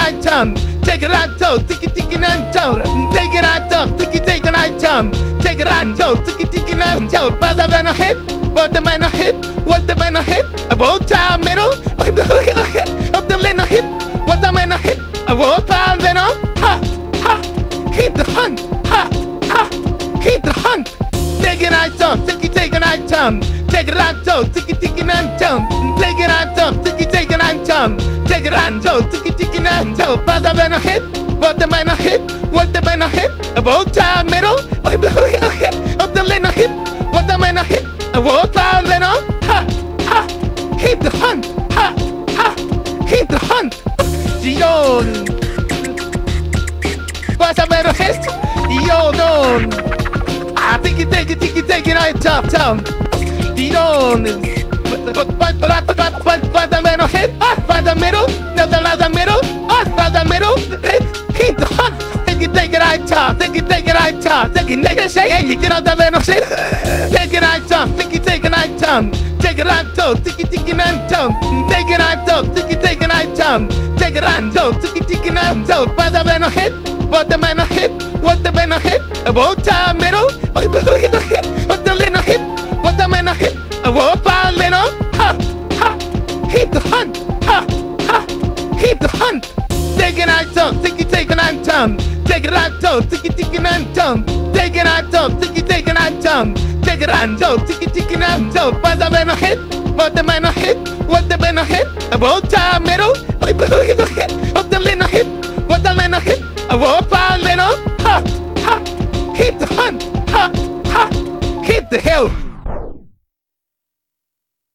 item. Take it out, toe, tiki tiki and toe. Take it out, toe, tiki take an item. Take it out, toe, tiki tiki and toe. But the man hit, what the man hit, what the man hit. About time middle, of the lane hit, what the man hit. About time middle, ha, ha, hit the hunt, ha, ha, hit the hunt. Take it out, toe, tiki take an item. Take it out, toe, tiki tiki and toe. Take it out, toe, tiki take an item. Take it out, toe, tiki tiki and toe. But the man hit, what the man hit, what the man hit. About time middle, of the lane hit, what the man hit. About time middle, ha, ha, hit the hunt, ha, ha, hit the hunt. Dion, what's the man hit? Dion, I think it take it right top town. Dion, but the middle hit, by the middle, no the middle, by the middle, hit the hunt. Take it right top, take it right top, take it say, hey, you get out the middle, say, take it right top, take it right top, take it right toe, take it right toe, take it right toe, take it right toe, take it right toe, take it right toe, by the middle hit, what the man hit, what the man hit, about time middle, what the little hit, what the man hit, about time middle, ha, ha, hit the hunt, ha, ha, hit the hunt. Take it out, take it out, take it out, take it out, take it out, take it out, take it out, take it out. But the man hit, what the man hit, what the man hit, about time middle, what the man hit, what the man hit, about time middle, ha, ha, hit the hunt, ha, ha, hit the hill.